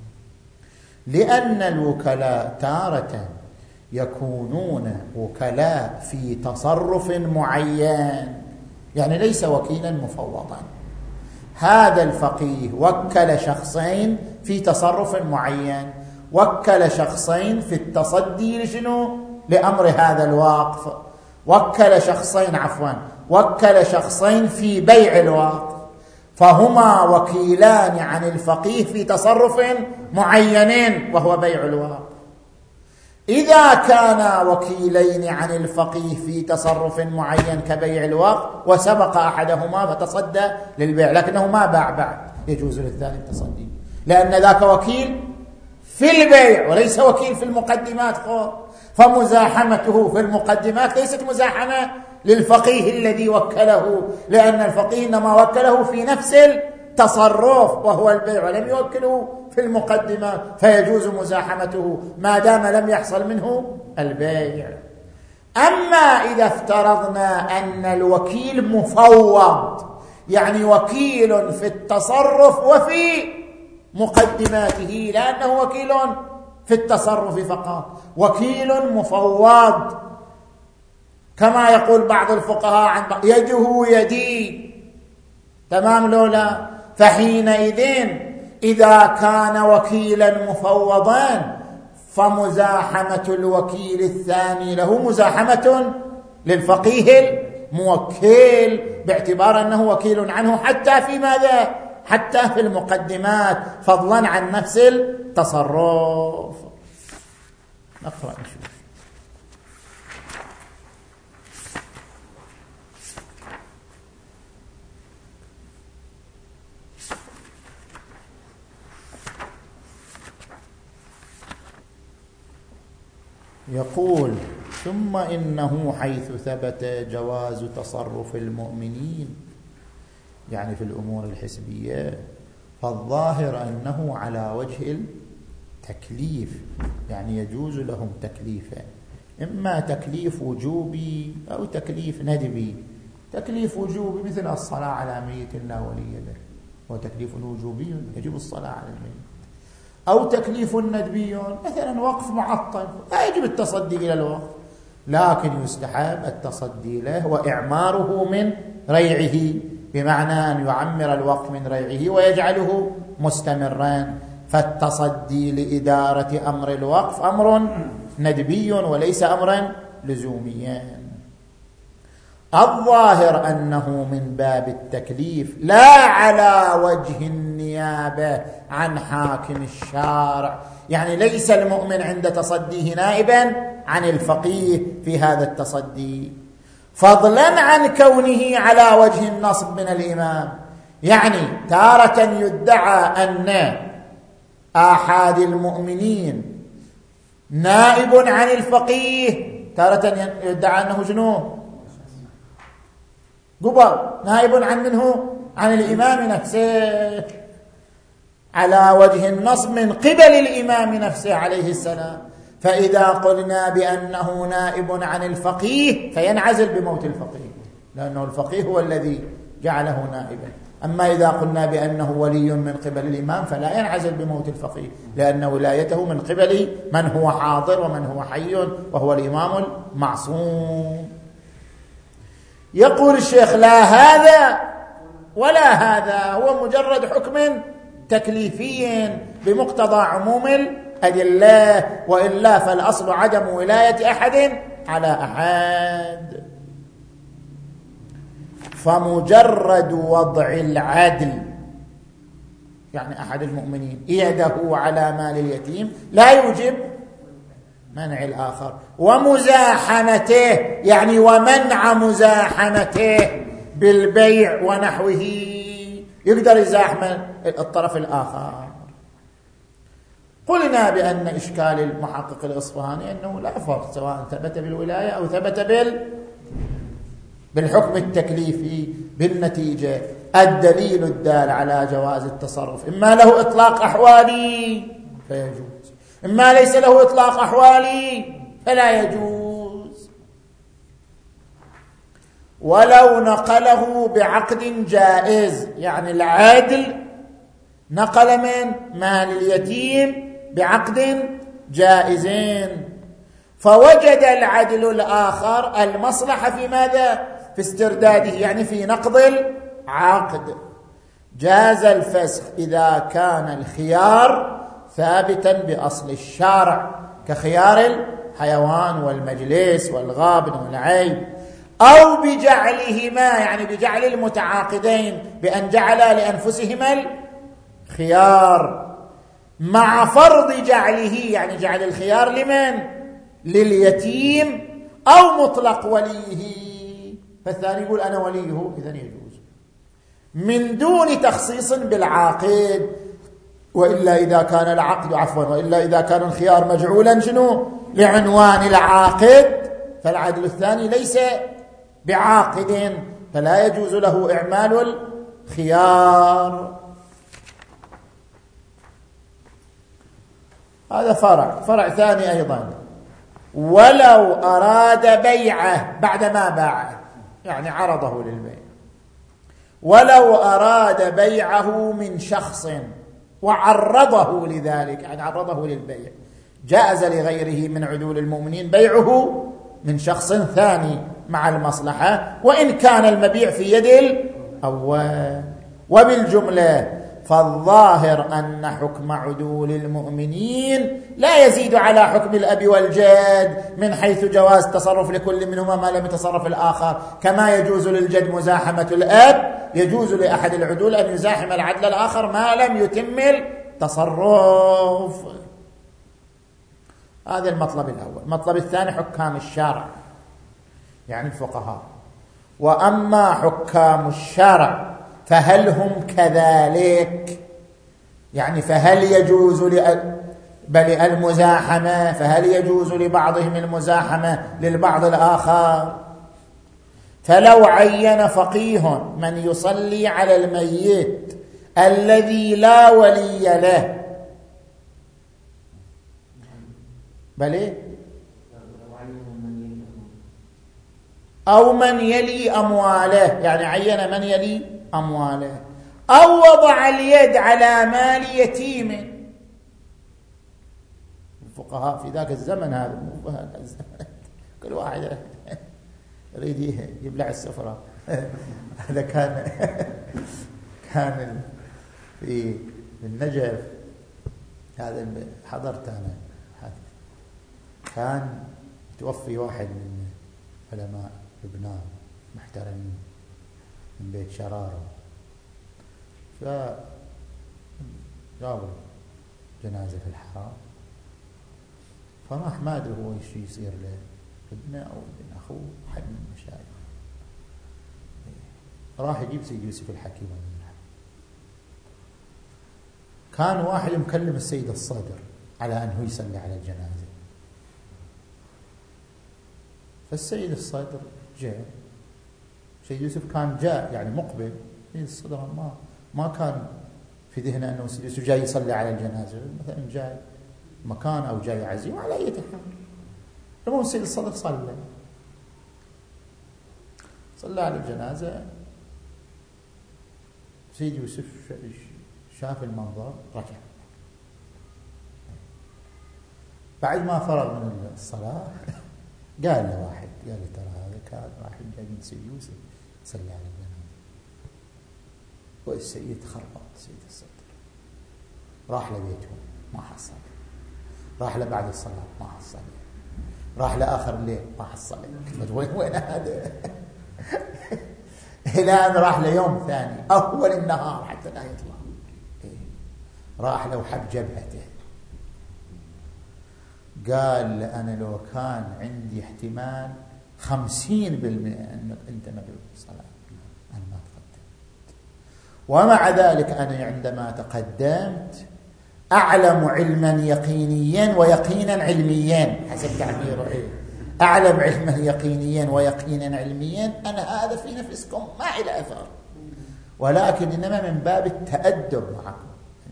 لأن الوكلاء تارة يكونون وكلاء في تصرف معين، يعني ليس وكيلا مفوضا. هذا الفقيه وكل شخصين في تصرف معين، وكل شخصين في التصدي لشنو؟ لأمر هذا الوقف، وكل شخصين في بيع الوقف، فهما وكيلان عن الفقيه في تصرف معين وهو بيع الوقف. إذا كانا وكيلين عن الفقيه في تصرف معين كبيع الوقف وسبق أحدهما فتصدى للبيع لكنه ما باع بعد، يجوز للثاني التصدي، لأن ذاك وكيل في البيع وليس وكيل في المقدمات. فمزاحمته في المقدمات ليست مزاحمة للفقيه الذي وكله، لأن الفقيه إنما وكله في نفس التصرف وهو البيع ولم يوكله في المقدمات، فيجوز مزاحمته ما دام لم يحصل منه البيع. أما إذا افترضنا أن الوكيل مفوض، يعني وكيل في التصرف وفي مقدماته، لأنه وكيل في التصرف فقط، وكيل مفوض كما يقول بعض الفقهاء عن يده يدي، تمام لولا؟ فحينئذ إذا كان وكيلا مفوضا فمزاحمة الوكيل الثاني له مزاحمة للفقيه الموكل، باعتبار أنه وكيل عنه حتى في ماذا؟ حتى في المقدمات، فضلا عن نفس التصرف. نقرأ نشوف. يقول: ثم إنه حيث ثبت جواز تصرف المؤمنين، يعني في الأمور الحسبية، فالظاهر أنه على وجه التكليف، يعني يجوز لهم تكليفا، إما تكليف وجوبي أو تكليف ندبي. تكليف وجوبي مثل الصلاة على ميت لا ولي له، وتكليف وجوبي يجب الصلاة على الميت. أو تكليف ندبي مثلا وقف معطل لا يجب التصدي إلى الوقف، لكن يستحب التصدي له وإعماره من ريعه، بمعنى أن يعمر الوقت من ريعه ويجعله مستمرا. فالتصدي لإدارة أمر الوقف أمر ندبي وليس أمرا لزوميا. الظاهر أنه من باب التكليف لا على وجه النيابة عن حاكم الشارع، يعني ليس المؤمن عند تصديه نائبا عن الفقيه في هذا التصدي، فضلا عن كونه على وجه النصب من الإمام. يعني تارة يدعى أن أحد المؤمنين نائب عن الفقيه، تارة يدعى أنه شنو؟ قبل نائب عن منه؟ عن الإمام نفسه، على وجه النصب من قبل الإمام نفسه عليه السلام. فإذا قلنا بأنه نائب عن الفقيه فينعزل بموت الفقيه، لأنه الفقيه هو الذي جعله نائبا. أما إذا قلنا بأنه ولي من قبل الإمام فلا ينعزل بموت الفقيه، لأن ولايته من قبل من هو حاضر ومن هو حي وهو الإمام المعصوم. يقول الشيخ لا هذا ولا هذا، هو مجرد حكم تكليفي بمقتضى عموم الأدلة، وإلا فالأصل عدم ولاية أحد على أحد. فمجرد وضع العدل، يعني أحد المؤمنين يده على مال اليتيم، لا يوجب منع الآخر. ومزاحمته، يعني ومنع مزاحمته بالبيع ونحوه، يقدر يزاحم الطرف الآخر. قلنا بأن إشكال المحقق الإصفهاني أنه لا فرق سواء ثبت بالولاية أو ثبت بالحكم التكليفي. بالنتيجة الدليل الدال على جواز التصرف إما له إطلاق أحوالي فيجوز، إما ليس له إطلاق أحوالي فلا يجوز. ولو نقله بعقد جائز، يعني العادل نقل من مال اليتيم بعقد جائزين، فوجد العدل الآخر المصلحة في ماذا؟ في استرداده، يعني في نقض العقد. جاز الفسخ إذا كان الخيار ثابتا بأصل الشارع، كخيار الحيوان والمجلس والغابن والعيب، أو بجعلهما، يعني بجعل المتعاقدين بأن جعل لأنفسهما الخيار، مع فرض جعله، يعني جعل الخيار لمن؟ لليتيم، أو مطلق وليه، فالثاني يقول أنا وليه، إذن يجوز، من دون تخصيص بالعاقد. وإلا إذا كان العقد وإلا إذا كان الخيار مجعولا شنو؟ لعنوان العاقد، فالعدل الثاني ليس بعاقد، فلا يجوز له إعمال الخيار. هذا فرع ثاني أيضا. ولو أراد بيعه بعدما باعه، يعني عرضه للبيع، ولو أراد بيعه من شخص وعرضه لذلك، يعني عرضه للبيع، جاز لغيره من عدول المؤمنين بيعه من شخص ثاني مع المصلحة، وإن كان المبيع في يد الأول. وبالجملة فالظاهر أن حكم عدول المؤمنين لا يزيد على حكم الأب والجد من حيث جواز تصرف لكل منهما ما لم يتصرف الآخر. كما يجوز للجد مزاحمة الأب، يجوز لأحد العدول أن يزاحم العدل الآخر ما لم يتم التصرف. هذا المطلب الأول. المطلب الثاني حكام الشارع، يعني الفقهاء. وأما حكام الشارع فهل هم كذلك؟ يعني فهل يجوز المزاحمة، فهل يجوز لبعضهم المزاحمة للبعض الآخر؟ فلو عين فقيه من يصلي على الميت الذي لا ولي له، بل أو من يلي أمواله، يعني عين من يلي أمواله، أو وضع اليد على مال يتيم. الفقهاء في ذاك الزمن، هذا مو في هذا الزمن، كل واحد يريد يبلع السفرة. هذا كان في النجف، هذا حضرت أنا حادث، كان توفي واحد من علماء لبنان محترمين من بيت شرارة، فجابوا جنازة في الحرام، فراح ما أدري هو ايش يصير له، ابنه أو ابن أخوه أحد من المشايخ، راح يجيب سيد يوسف الحكيم. كان واحد مكلم السيد الصدر على أنه يصلي على الجنازة، فالسيد الصدر جاء، سيد يوسف كان جاء يعني مقبل، سيد الصدر ما كان في ذهنه أنه سيد يوسف جاي يصلي على الجنازة، مثلا جاي مكان أو جاي عزيمة على أي حال. المهم السيد الصدر صلى على الجنازة. سيد يوسف شاف المنظر رجع، بعد ما فرغ من الصلاة قال له واحد، قال له ترى هذا كان واحد جاي من سيد يوسف صلى على الجنازة. والسيد خربط سيد الصدر، راح لبيتهم ما حصل، راح له بعد الصلاة ما حصل، راح لآخر الليل ما حصل. وين هذا؟ إلى أن راح ليوم ثاني أول النهار حتى لا يطلع، راح له وحب جبهته، قال أنا لو كان عندي احتمال 50% أنك أنت مغلوب الصلاة أنا ما تقدمت. ومع ذلك أنا عندما تقدمت أعلم علما يقينيا ويقينا علميا، حسب تعبيره أعلم علما يقينيا ويقينا علميا، أنا هذا في نفسكم ما إلى أثر، ولكن إنما من باب التأدب معكم.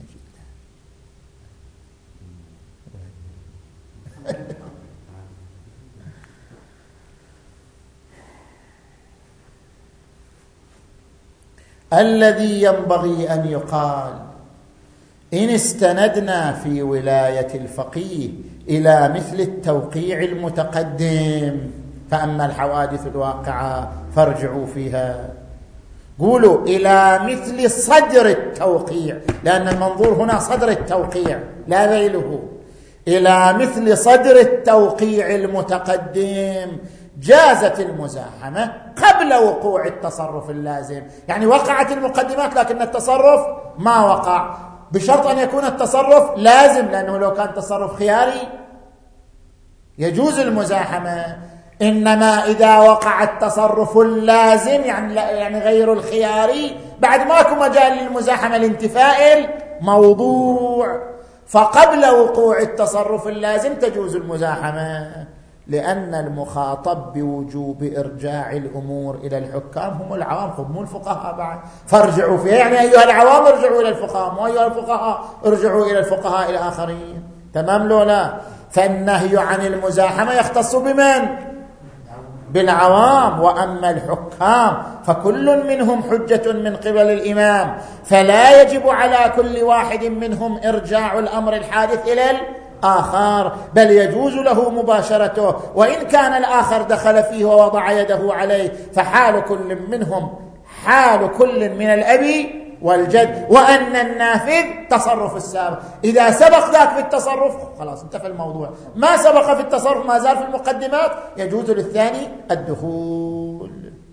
الذي ينبغي أن يقال إن استندنا في ولاية الفقيه إلى مثل التوقيع المتقدم، فأما الحوادث الواقعة فارجعوا فيها، قولوا إلى مثل صدر التوقيع، لأن المنظور هنا صدر التوقيع لا ذيله، إلى مثل صدر التوقيع المتقدم جازت المزاحمة قبل وقوع التصرف اللازم. يعني وقعت المقدمات لكن التصرف ما وقع، بشرط أن يكون التصرف لازم، لأنه لو كان تصرف خياري يجوز المزاحمة. إنما إذا وقع التصرف اللازم يعني غير الخياري، بعد ماكو مجال للمزاحمة لانتفاء الموضوع، فقبل وقوع التصرف اللازم تجوز المزاحمة، لأن المخاطب بوجوب إرجاع الأمور إلى الحكام هم العوام، هم الفقهاء بعد، فارجعوا فيها، يعني أيها العوام ارجعوا إلى الفقهاء، وأيها الفقهاء ارجعوا إلى الفقهاء الآخرين. تمام لو لا؟ فالنهي عن المزاحمة يختص بمن؟ بالعوام. وأما الحكام فكل منهم حجة من قبل الإمام، فلا يجب على كل واحد منهم إرجاع الأمر الحادث إلى الآخر، بل يجوز له مباشرته، وإن كان الآخر دخل فيه ووضع يده عليه، فحال كل منهم حال كل من الأب والجد، وأن النافذ تصرف السابق. إذا سبق ذاك في التصرف خلاص انتفى الموضوع، ما سبق في التصرف ما زال في المقدمات، يجوز للثاني الدخول.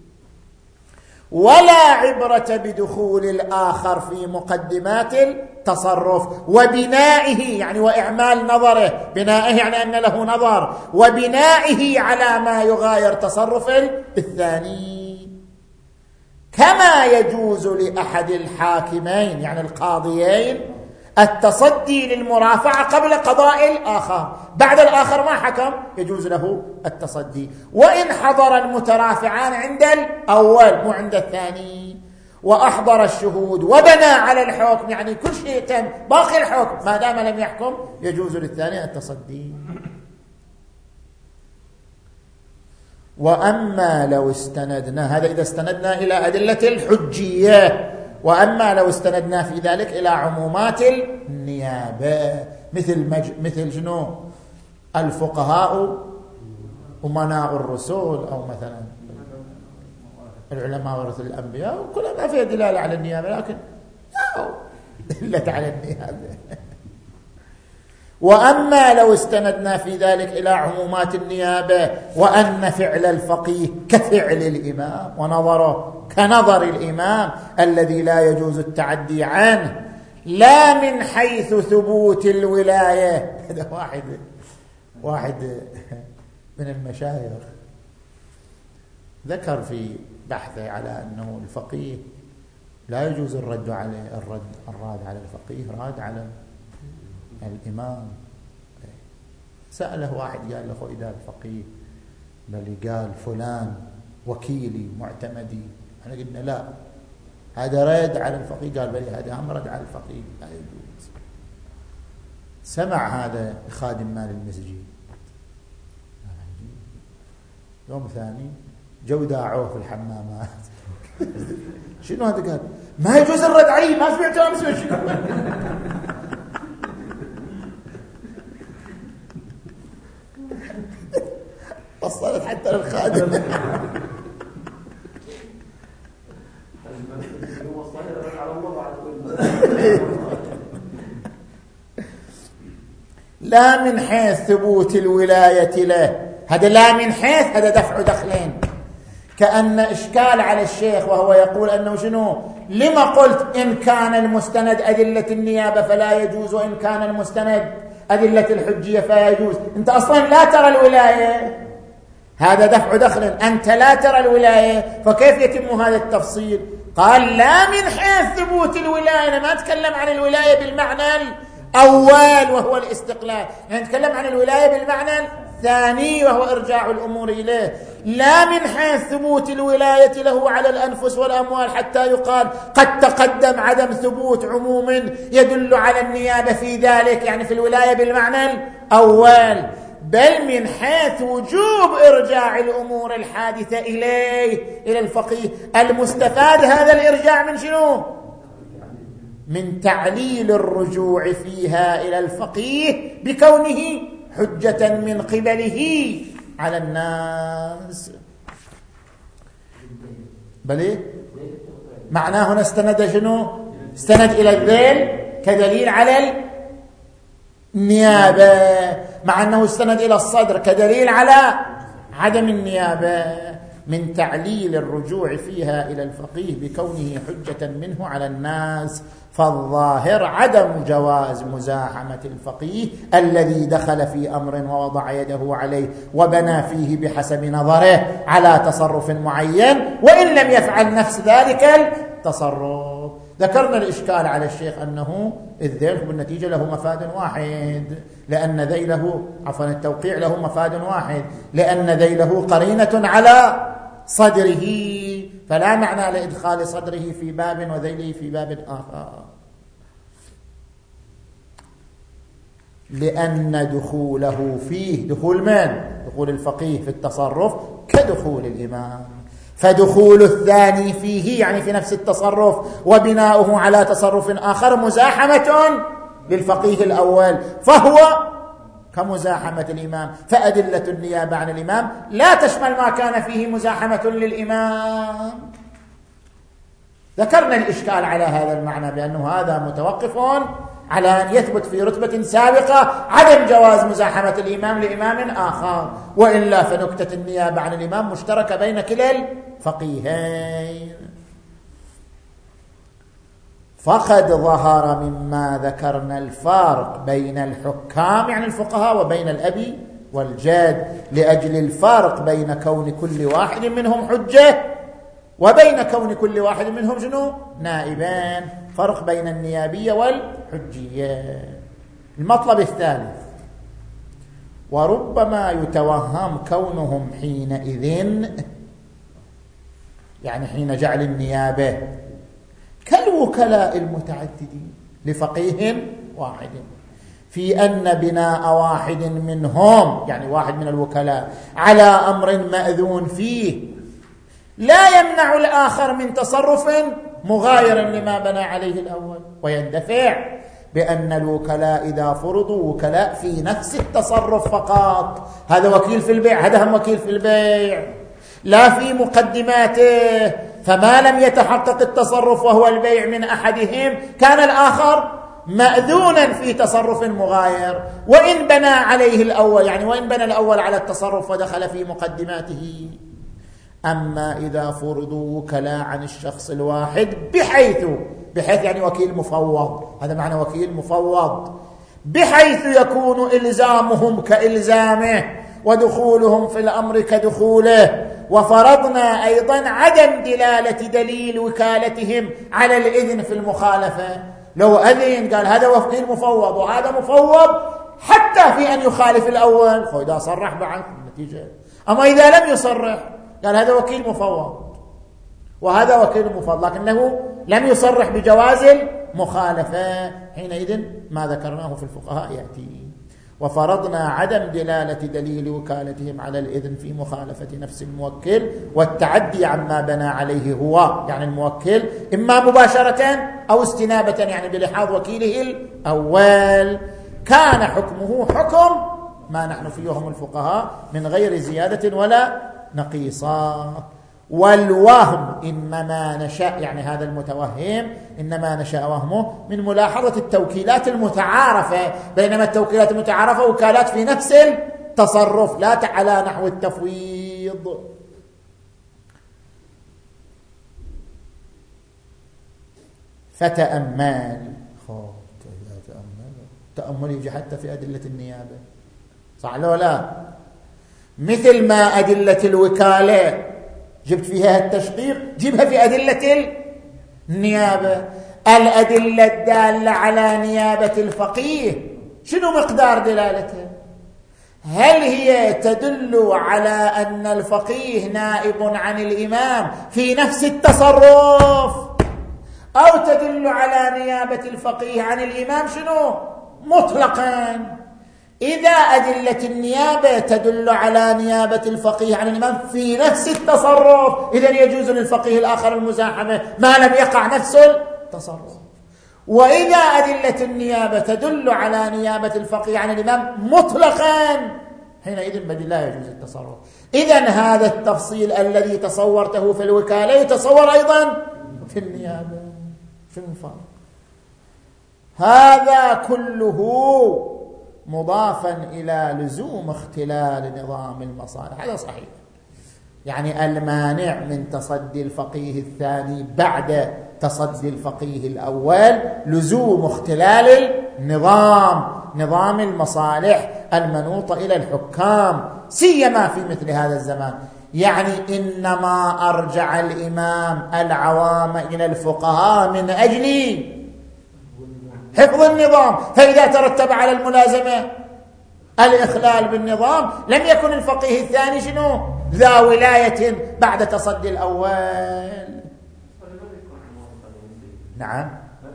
ولا عبرة بدخول الآخر في مقدمات التصرف وبنائه، يعني وإعمال نظره، بنائه يعني أن له نظر، وبنائه على ما يغاير تصرف الثاني، كما يجوز لأحد الحاكمين يعني القاضيين التصدي للمرافعة قبل قضاء الآخر، بعد الآخر ما حكم يجوز له التصدي، وإن حضر المترافعان عند الأول مو عند الثاني، وأحضر الشهود وبنى على الحكم، يعني كل شيء تم باقي الحكم ما دام لم يحكم يجوز للثاني التصدي. وأما لو استندنا، هذا إذا استندنا إلى أدلة الحجية، وأما لو استندنا في ذلك إلى عمومات النيابة مثل شنو؟ الفقهاء أمناء الرسل أو مثلا العلماء ورث الأنبياء، وكلها ما فيها دلالة على النيابة، لكن دلت على النيابة. وأما لو استندنا في ذلك إلى عمومات النيابة وأن فعل الفقيه كفعل الإمام ونظره كنظر الإمام الذي لا يجوز التعدي عنه، لا من حيث ثبوت الولاية. هذا واحد من المشايخ ذكر في بحثه على أنه الفقيه لا يجوز الرد عليه، الراد على الفقيه راد على الإمام. سأله واحد قال له خو إذا الفقيه بل قال فلان وكيلي معتمدي، احنا قلنا لا، هذا رد على الفقيه، قال بلي هذا هم رد على الفقيه، لا يجوز. سمع هذا خادم مال المسجد، يوم ثاني جو داعوه في الحمامات. شنو هذا؟ قال ما يجوز الرد عليه، ما سمعت امس شنو. وصلت حتى للخادم. لا من حيث ثبوت الولاية له، هذا لا من حيث، هذا دفع دخلين. كأن إشكال على الشيخ وهو يقول أنه شنو، لما قلت إن كان المستند أدلة النيابة فلا يجوز، وإن كان المستند أدلة الحجية فلا يجوز؟ أنت أصلا لا ترى الولاية، هذا دفع دخل، أنت لا ترى الولاية، فكيف يتم هذا التفصيل؟ قال لا من حيث ثبوت الولاية. أنا ما أتكلم عن الولاية بالمعنى الأول وهو الاستقلال، يعني نتكلم عن الولاية بالمعنى الثاني وهو إرجاع الأمور إليه. لا من حيث ثبوت الولاية له على الأنفس والأموال حتى يقال قد تقدم عدم ثبوت عموم يدل على النيابة في ذلك، يعني في الولاية بالمعنى الأول، بل من حيث وجوب إرجاع الأمور الحادثة إليه إلى الفقيه. المستفاد هذا الإرجاع من شنو؟ من تعليل الرجوع فيها إلى الفقيه بكونه حجة من قبله على الناس. بل معناه هنا استند شنو؟ استند إلى الذيل كدليل على النيابة، مع أنه استند إلى الصدر كدليل على عدم النيابة، من تعليل الرجوع فيها إلى الفقيه بكونه حجة منه على الناس. فالظاهر عدم جواز مزاحمة الفقيه الذي دخل في أمر ووضع يده عليه وبنى فيه بحسب نظره على تصرف معين، وإن لم يفعل نفس ذلك التصرف. ذكرنا الإشكال على الشيخ أنه الذيل بالنتيجة له مفاد واحد، لأن ذيله التوقيع له مفاد واحد، لأن ذيله قرينة على صدره، فلا معنى لإدخال صدره في باب وذيله في باب آخر، لأن دخوله فيه دخول من؟ دخول الفقيه في التصرف كدخول الإمام، فدخول الثاني فيه يعني في نفس التصرف وبناؤه على تصرف آخر مزاحمة للفقيه الأول، فهو كمزاحمة الإمام. فأدلة النيابة عن الإمام لا تشمل ما كان فيه مزاحمة للإمام. ذكرنا الإشكال على هذا المعنى بأنه هذا متوقف على أن يثبت في رتبة سابقة عدم جواز مزاحمة الإمام لإمام آخر، وإلا فنكتة النيابة عن الإمام مشتركة بين كلا الفقيهين. فقد ظهر مما ذكرنا الفارق بين الحكام يعني الفقهاء وبين الأب والجد، لأجل الفارق بين كون كل واحد منهم حجة وبين كون كل واحد منهم شنو؟ نائبان، فرق بين النيابية والحجية. المطلب الثالث، وربما يتوهم كونهم حينئذ يعني حين جعل النيابة كالوكلاء المتعددين لفقيه واحد، في أن بناء واحد منهم يعني واحد من الوكلاء على أمر مأذون فيه لا يمنع الآخر من تصرف مغاير لما بنى عليه الأول ويندفع، بأن الوكلاء إذا فرضوا وكلاء في نفس التصرف فقط، هذا وكيل في البيع، هذا هم وكيل في البيع، لا في مقدماته، فما لم يتحقق التصرف وهو البيع من أحدهم كان الآخر مأذونا في تصرف مغاير، وإن بنى عليه الأول، يعني وإن بنى الأول على التصرف ودخل في مقدماته. أما إذا فرضوا وكلاء عن الشخص الواحد بحيث يعني وكيل مفوض، هذا معنى وكيل مفوض، بحيث يكون إلزامهم كإلزامه ودخولهم في الأمر كدخوله. وفرضنا أيضا عدم دلالة دليل وكالتهم على الإذن في المخالفة، لو أذن قال هذا وكيل مفوض وهذا مفوض حتى في أن يخالف الأول، فإذا صرح بعد النتيجة. أما إذا لم يصرح قال هذا وكيل مفوض وهذا وكيل مفوض لكنه لم يصرح بجواز المخالفة، حينئذ ما ذكرناه في الفقهاء يأتي. وفرضنا عدم دلالة دليل وكالتهم على الإذن في مخالفة نفس الموكل والتعدي عما بنى عليه هو، يعني الموكل، إما مباشرة أو استنابة، يعني بلحاظ وكيله الأول، كان حكمه حكم ما نحن فيه هم الفقهاء من غير زيادة ولا نقيصة. والوهم إنما نشأ، يعني هذا المتوهم إنما نشأ وهمه من ملاحظة التوكيلات المتعارفة، بينما التوكيلات المتعارفة وكالات في نفس التصرف لا على نحو التفويض. فتأمل، تأمل يجي حتى في أدلة النيابة، صح ولا لا؟ مثل ما أدلة الوكالة جبت فيها التشقيق، جيبها في أدلة النيابة. الأدلة الدالة على نيابة الفقيه شنو مقدار دلالتها؟ هل هي تدل على أن الفقيه نائب عن الإمام في نفس التصرف، أو تدل على نيابة الفقيه عن الإمام شنو مطلقا؟ إذا أدلة النيابة تدل على نيابة الفقيه عن الإمام في نفس التصرف، إذن يجوز للفقيه الآخر المزاحمة ما لم يقع نفس التصرف. وإذا أدلة النيابة تدل على نيابة الفقيه عن الإمام مطلقا، حينئذ بدل لا يجوز التصرف. إذن هذا التفصيل الذي تصورته في الوكالة يتصور أيضا في النيابة. شنو الفرق؟ هذا كله مضافا إلى لزوم اختلال نظام المصالح، هذا صحيح. يعني المانع من تصدي الفقيه الثاني بعد تصدي الفقيه الأول لزوم اختلال نظام المصالح المنوطة إلى الحكام، سيما في مثل هذا الزمان. يعني إنما أرجع الإمام العوام إلى الفقهاء من أجل حفظ النظام، فإذا ترتب على الملازمة الإخلال بالنظام لم يكن الفقيه الثاني شنو ذا ولاية بعد تصدي الأول. نعم،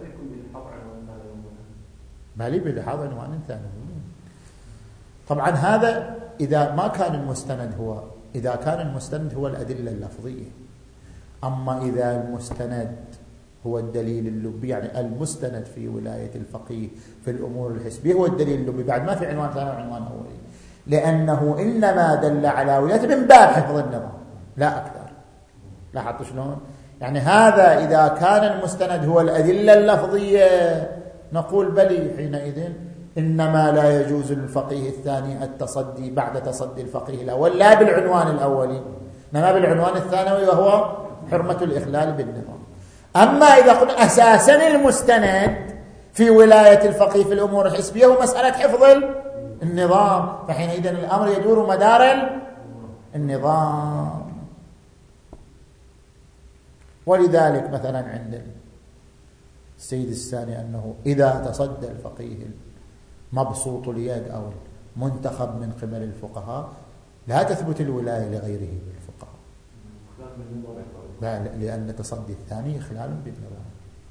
ما لي بلحاظ عنوان ثاني. طبعا هذا إذا ما كان المستند هو، إذا كان المستند هو الأدلة اللفظية. أما إذا المستند هو الدليل اللبي، يعني المستند في ولاية الفقيه في الأمور الحسبية هو الدليل اللبي، بعد ما في عنوان ثاني وعنوان أولي، لأنه إنما دل على ولايته من باب حفظ النظام لا أكثر. لاحظت شلون؟ يعني هذا إذا كان المستند هو الأدلة اللفظية نقول بلي، حينئذ إنما لا يجوز للفقيه الثاني التصدي بعد تصدي الفقيه الأول، لا بالعنوان الأولي إنما بالعنوان الثانوي وهو حرمة الإخلال بالنظام. أما إذا قلنا أساسا المستند في ولاية الفقيه في الأمور الحسبية هو مسألة حفظ النظام، فحينئذ الأمر يدور مدار النظام. ولذلك مثلا عند السيد الثاني أنه إذا تصدى الفقيه مبسوط اليد أو منتخب من قبل الفقهاء لا تثبت الولاية لغيره بالفقهاء، لأن تصدي الثاني إخلال بالنظام،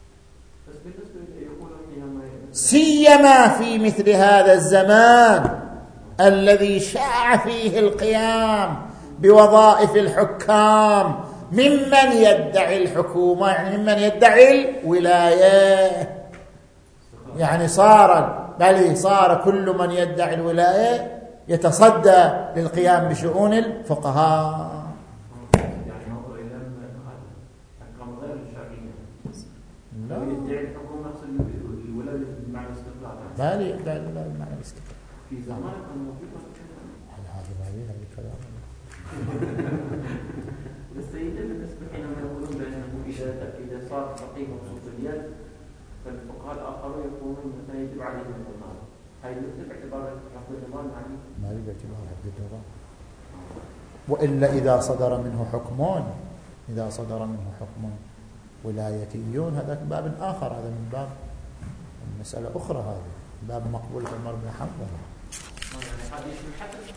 سيما في مثل هذا الزمان الذي شاع فيه القيام بوظائف الحكام ممن يدعي الحكومة، يعني ممن يدعي الولاية. يعني صار كل من يدعي الولاية يتصدى للقيام بشؤون الفقهاء. يعني هو إذا حكم غير الشرعية لا يدعي الحكم نفس الولاية بمعنى الاستقلال. لا بمعنى الاستقلال في زمان كان موجود هذا الكلام. السيدة بالنسبة حينما يقولون بأنه إذا صار فقيه مبسوط اليد فالفقهاء الآخرون يقولون مثلا يجب عليهم النظام. هاي ليس باعتبار حفظ النظام يعني؟ ما ليس باعتبار حفظ النظام. وإلا إذا صدر منه حكم ولايتيون هذا باب آخر، هذا من باب مسألة أخرى، هذا باب مقبول عمر بن حنبل. يعني هذا يشمل حتى